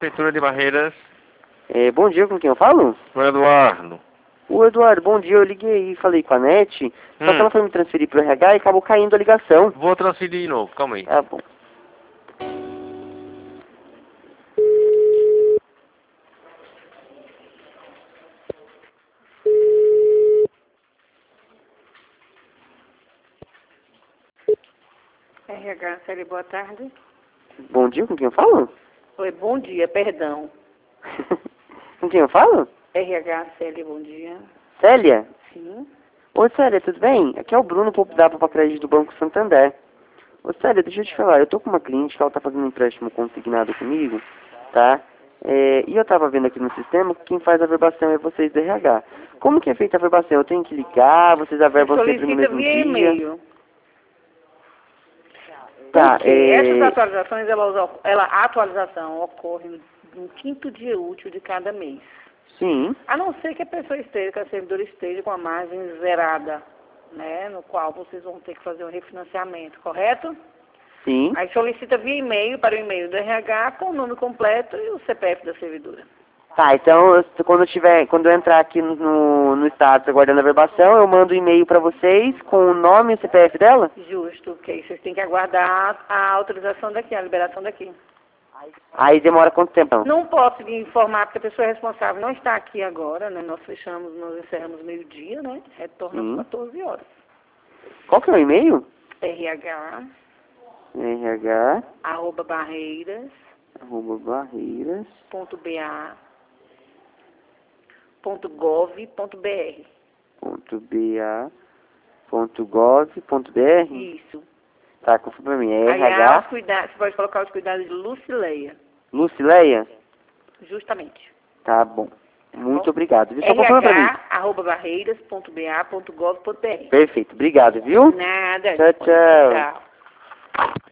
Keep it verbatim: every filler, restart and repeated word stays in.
Prefeitura de Barreiras. É, bom dia, com quem eu falo? O Eduardo. O Eduardo, bom dia, eu liguei e falei com a NET, só Hum. que ela foi me transferir pro R H e acabou caindo a ligação. Vou transferir de novo, calma aí. Tá bom. R H, Célia, boa tarde. Bom dia, com quem eu falo? Oi, bom dia, perdão. Com quem eu falo? R H, Célia, bom dia. Célia? Sim. Oi, Célia, tudo bem? Aqui é o Bruno, Poupo da Papa Crédito do Banco Santander. Ô, Célia, deixa eu te falar, eu tô com uma cliente que ela tá fazendo um empréstimo consignado comigo, tá? É, e eu tava vendo aqui no sistema que quem faz a verbação é vocês do R H. Como que é feita a verbação? Eu tenho que ligar, vocês averbam sempre no Solicita mesmo via dia? e-mail. Tá, Porque é... essas atualizações, ela, ela, a atualização ocorre no quinto dia útil de cada mês. Sim. A não ser que a pessoa esteja, que a servidora esteja com a margem zerada, né, no qual vocês vão ter que fazer um refinanciamento, correto? Sim. Aí solicita via e-mail para o e-mail do R H com o nome completo e o C P F da servidora. Tá, então eu- quando eu tiver, quando eu entrar aqui no, no, no status aguardando a verbação, eu mando um e-mail pra vocês com o nome e o C P F dela? Justo, porque aí vocês têm que aguardar a autorização daqui, a liberação daqui. Aí demora quanto tempo? Então? Não posso lhe informar porque a pessoa responsável não está aqui agora, né? Nós fechamos, nós encerramos meio-dia, né? Retorna Sim. às quatorze horas. Qual que é o e-mail? R H, RH, arroba barreiras, arroba barreiras, ponto B A, ponto gov, ponto B R. ponto ba, ponto gov, ponto br. Isso. Tá, confirma pra mim. É Aliás, RH, cuidado, você pode colocar os cuidados de Lucileia. Lucileia? Justamente. Tá bom. Muito obrigado. Viu? Só R confirma pra mim. H, arroba barreiras, ponto B A, ponto gov, ponto B R. Perfeito, obrigado, viu? Nada. Tchau, tchau. Tchau.